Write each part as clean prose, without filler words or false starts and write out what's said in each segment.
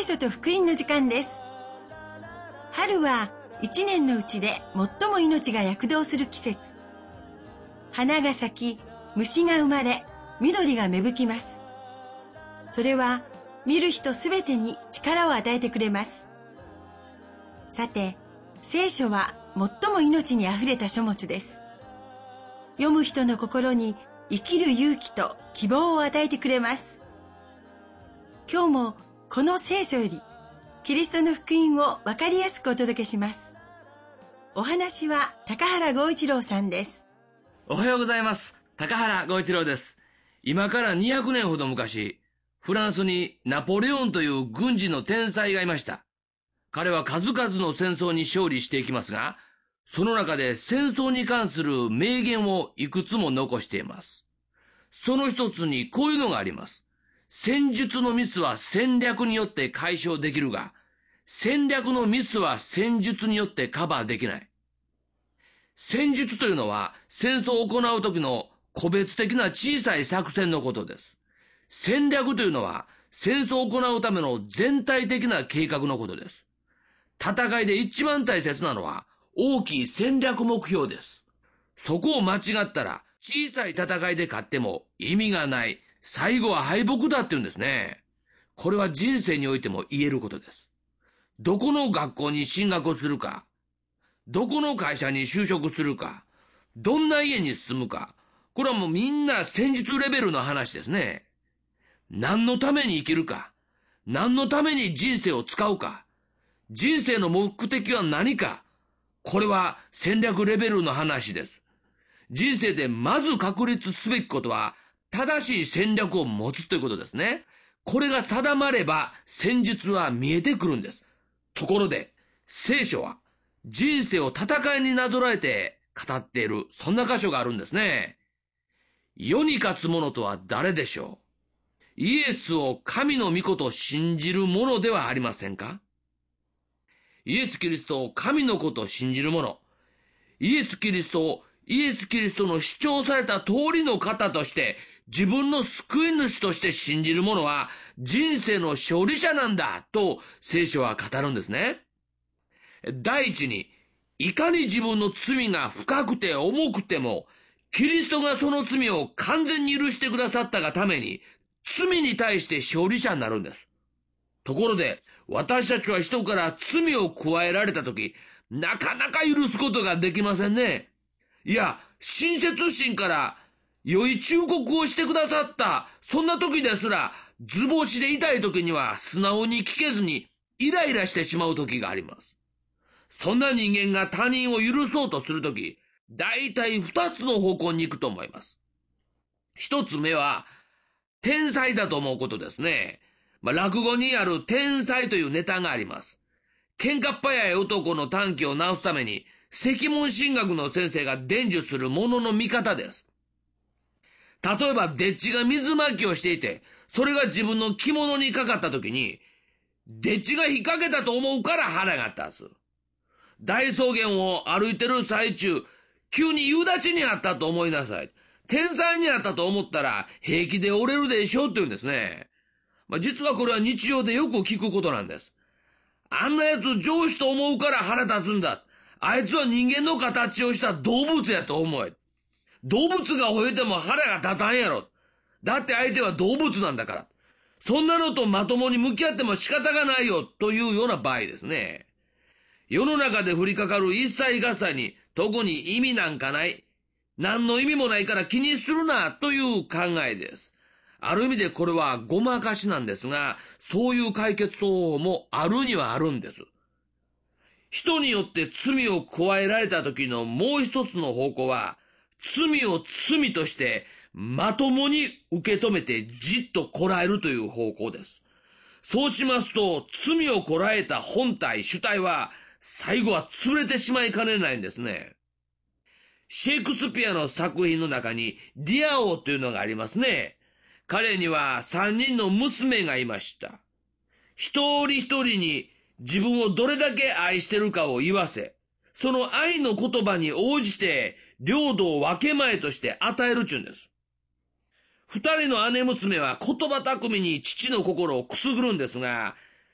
聖書と福音の時間です。春は一年のうちで最も命が躍動する季節。花が咲き、虫が生まれ、緑が芽吹きます。それは見る人すべてに力を与えてくれます。さて、聖書は最も命にあふれた書物です。読む人の心に生きる勇気と希望を与えてくれます。今日もこの聖書よりキリストの福音をわかりやすくお届けします。お話は高原剛一郎さんです。 おはようございます。高原剛一郎です。今から200年ほど昔、フランスにナポレオンという軍事の天才がいました。彼は数々の戦争に勝利していきますが、その中で戦争に関する名言をいくつも残しています。その一つにこういうのがあります。戦術のミスは戦略によって解消できるが、戦略のミスは戦術によってカバーできない。戦術というのは戦争を行う時の個別的な小さい作戦のことです。戦略というのは戦争を行うための全体的な計画のことです。戦いで一番大切なのは大きい戦略目標です。そこを間違ったら小さい戦いで勝っても意味がない。最後は敗北だって言うんですね。これは人生においても言えることです。どこの学校に進学するか、どこの会社に就職するか、どんな家に住むか、これはもうみんな戦術レベルの話ですね。何のために生きるか、何のために人生を使うか、人生の目的は何か、これは戦略レベルの話です。人生でまず確立すべきことは、正しい戦略を持つということですね。これが定まれば戦術は見えてくるんです。ところで、聖書は人生を戦いになぞらえて語っている、そんな箇所があるんですね。世に勝つ者とは誰でしょう？イエスを神の御子と信じる者ではありませんか？イエス・キリストを神の子と信じる者、イエス・キリストをイエス・キリストの主張された通りの方として自分の救い主として信じる者は人生の勝利者なんだと聖書は語るんですね。第一に、いかに自分の罪が深くて重くてもキリストがその罪を完全に許してくださったがために罪に対して勝利者になるんです。ところで私たちは人から罪を加えられたときなかなか許すことができませんね。いや、親切心から良い忠告をしてくださった、そんな時ですら、図星で痛い時には素直に聞けずにイライラしてしまう時があります。そんな人間が他人を許そうとする時、大体二つの方向に行くと思います。一つ目は、天才だと思うことですね。落語にある天才というネタがあります。喧嘩っ早い男の短気を直すために、石門神学の先生が伝授するものの見方です。例えば、デッチが水まきをしていて、それが自分の着物にかかった時に、デッチが引っ掛けたと思うから腹が立つ。大草原を歩いてる最中、急に夕立にあったと思いなさい。天才にあったと思ったら平気で折れるでしょって言うんですね。実はこれは日常でよく聞くことなんです。あんな奴上司と思うから腹立つんだ。あいつは人間の形をした動物やと思え。動物が吠えても腹が立たんやろ。だって相手は動物なんだから。そんなのとまともに向き合っても仕方がないよというような場合ですね。世の中で降りかかる一切合切に特に意味なんかない。何の意味もないから気にするなという考えです。ある意味でこれはごまかしなんですが、そういう解決方法もあるにはあるんです。人によって罪を加えられた時のもう一つの方向は、罪を罪としてまともに受け止めてじっとこらえるという方向です。そうしますと、罪をこらえた本体、主体は、最後は潰れてしまいかねないんですね。シェイクスピアの作品の中にディア王というのがありますね。彼には3人の娘がいました。一人一人に自分をどれだけ愛してるかを言わせ、その愛の言葉に応じて領土を分け前として与えるちゅうんです。2人の姉娘は言葉巧みに父の心をくすぐるんですが、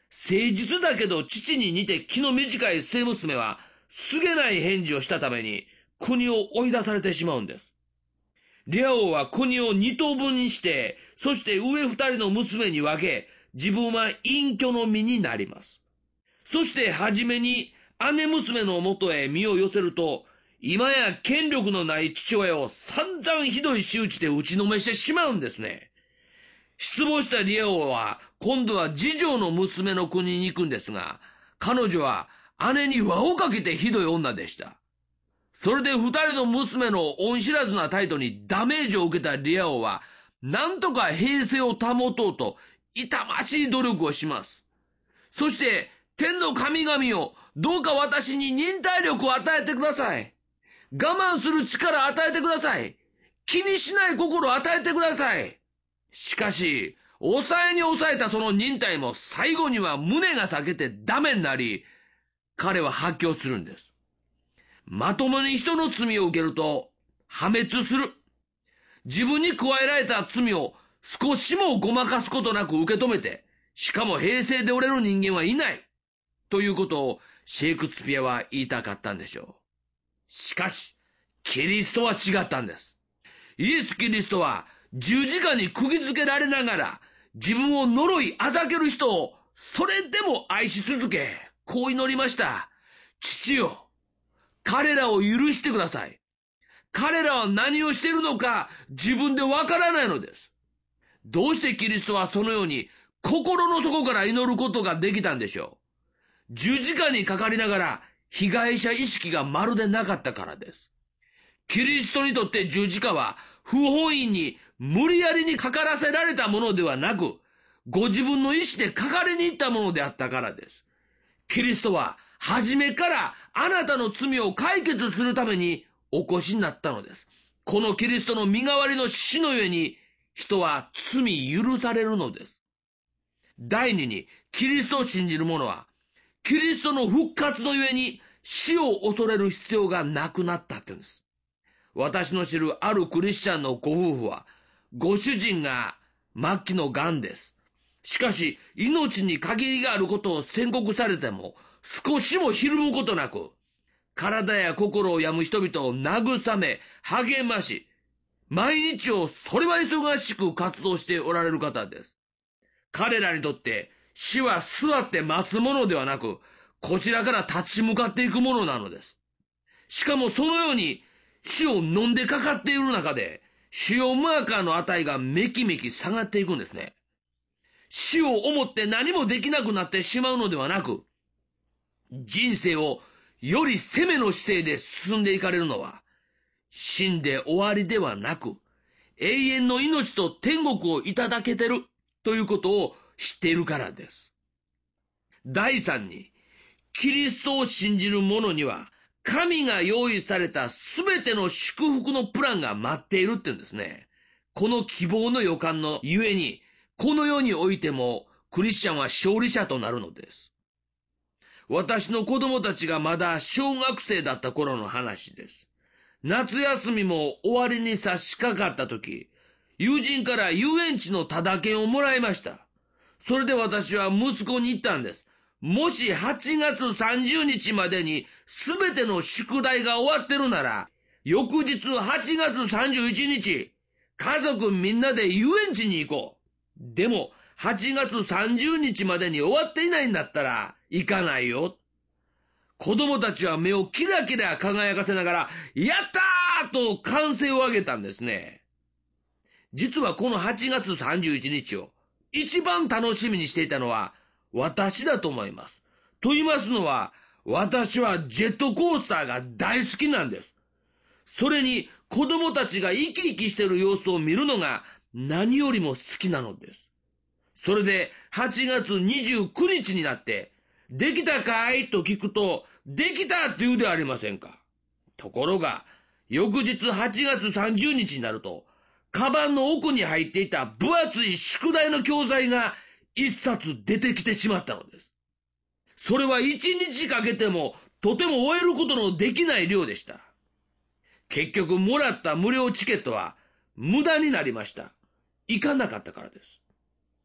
誠実だけど父に似て気の短い末娘は、すげない返事をしたために、国を追い出されてしまうんです。リア王は国を2等分にして、そして上2人の娘に分け、自分は隠居の身になります。そしてはじめに姉娘のもとへ身を寄せると、今や権力のない父親を散々ひどい仕打ちで打ちのめしてしまうんですね。失望したリア王は今度は次女の娘の国に行くんですが、彼女は姉に輪をかけてひどい女でした。それで2人の娘の恩知らずな態度にダメージを受けたリア王は、なんとか平静を保とうと痛ましい努力をします。そして天の神々をどうか私に忍耐力を与えてください。我慢する力を与えてください。気にしない心を与えてください。しかし、抑えに抑えたその忍耐も最後には胸が裂けてダメになり、彼は発狂するんです。まともに人の罪を受けると破滅する。自分に加えられた罪を少しもごまかすことなく受け止めて、しかも平静で折れる人間はいない。ということをシェイクスピアは言いたかったんでしょう。しかし、キリストは違ったんです。イエス・キリストは十字架に釘付けられながら自分を呪いあざける人をそれでも愛し続け、こう祈りました。父よ、彼らを許してください。彼らは何をしているのか自分でわからないのです。どうしてキリストはそのように心の底から祈ることができたんでしょう。十字架にかかりながら被害者意識がまるでなかったからです。キリストにとって十字架は不本意に無理やりにかからせられたものではなく、ご自分の意志でかかりに行ったものであったからです。キリストは初めからあなたの罪を解決するためにお越しになったのです。このキリストの身代わりの死のゆえに人は罪許されるのです。第二に、キリストを信じる者はキリストの復活のゆえに死を恐れる必要がなくなったって言うんです。私の知るあるクリスチャンのご夫婦は、ご主人が末期の癌です。しかし、命に限りがあることを宣告されても、少しもひるむことなく、体や心を病む人々を慰め、励まし、毎日をそれは忙しく活動しておられる方です。彼らにとって、死は座って待つものではなく、こちらから立ち向かっていくものなのです。しかもそのように、死を飲んでかかっている中で、腫瘍マーカーの値がめきめき下がっていくんですね。死を思って何もできなくなってしまうのではなく、人生をより攻めの姿勢で進んでいかれるのは、死んで終わりではなく、永遠の命と天国をいただけてるということを知っているからです。第三に、キリストを信じる者には、神が用意されたすべての祝福のプランが待っているって言うんですね。この希望の予感のゆえに、この世においてもクリスチャンは勝利者となるのです。私の子供たちがまだ小学生だった頃の話です。夏休みも終わりに差し掛かった時、友人から遊園地のタダ券をもらいました。それで私は息子に言ったんです。もし8月30日までに全ての宿題が終わってるなら、翌日8月31日、家族みんなで遊園地に行こう。でも、8月30日までに終わっていないんだったら、行かないよ。子供たちは目をキラキラ輝かせながら、やったーと歓声を上げたんですね。実はこの8月31日を一番楽しみにしていたのは私だと思います。と言いますのは、私はジェットコースターが大好きなんです。それに子供たちが生き生きしている様子を見るのが何よりも好きなのです。それで8月29日になって、できたかいと聞くと、できたって言うではありませんか。ところが、翌日8月30日になると、カバンの奥に入っていた分厚い宿題の教材が一冊出てきてしまったのです。それは1日かけてもとても終えることのできない量でした。結局もらった無料チケットは無駄になりました。行かなかったからです。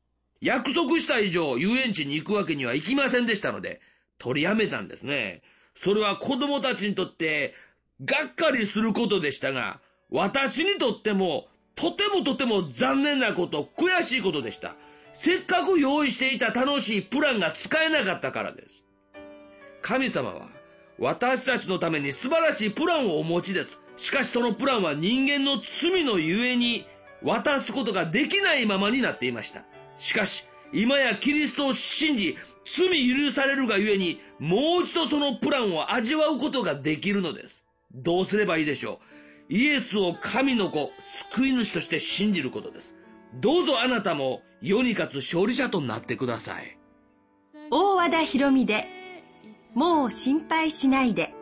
約束した以上遊園地に行くわけにはいきませんでしたので、取りやめたんですね。それは子供たちにとってがっかりすることでしたが、私にとってもとても残念なこと、悔しいことでした。せっかく用意していた楽しいプランが使えなかったからです。神様は私たちのために素晴らしいプランをお持ちです。しかしそのプランは人間の罪のゆえに渡すことができないままになっていました。しかし今やキリストを信じ、罪許されるがゆえにもう一度そのプランを味わうことができるのです。どうすればいいでしょう。イエスを神の子、救い主として信じることです。どうぞあなたも世に勝つ勝利者となってください。 大和田博美で、もう心配しないで。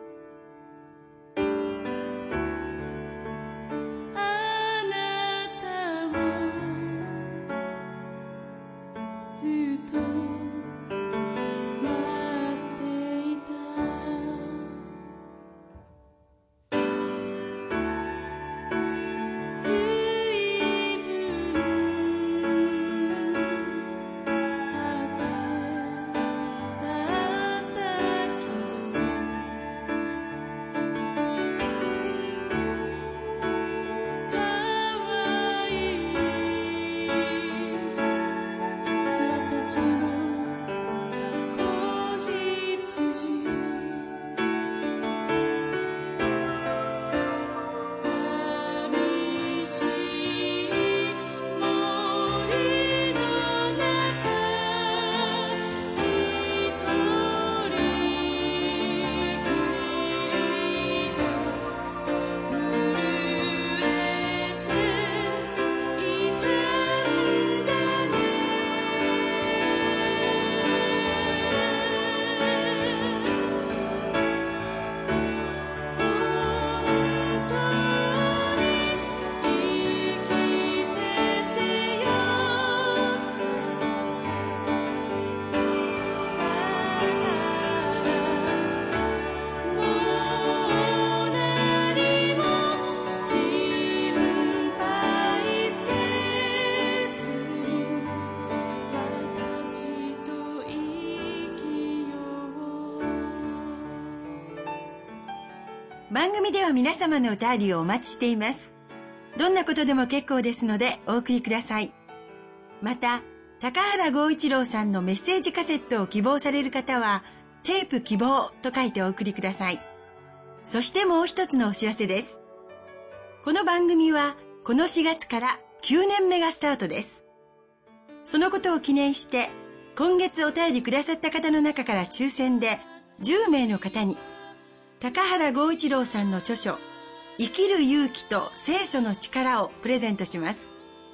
番組では皆様のお便りをお待ちしています。どんなことでも結構ですのでお送りください。また、高原剛一郎さんのメッセージカセットを希望される方は、テープ希望と書いてお送りください。そしてもう一つのお知らせです。この番組はこの4月から9年目がスタートです。そのことを記念して、今月お便りくださった方の中から抽選で10名の方に、高原剛一郎さんの著書、生きる勇気と聖書の力をプレゼントします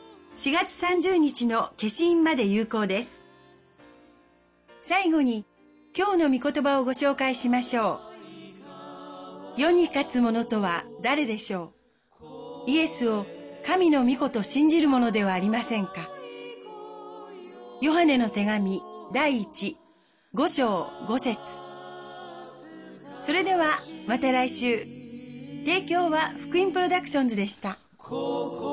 。4月30日の消印まで有効です。最後に、今日の御言葉をご紹介しましょう。世に勝つ者とは誰でしょう。イエスを神の御子と信じる者ではありませんか。ヨハネの手紙第1、5章5節。それではまた来週。提供は福音プロダクションズでした。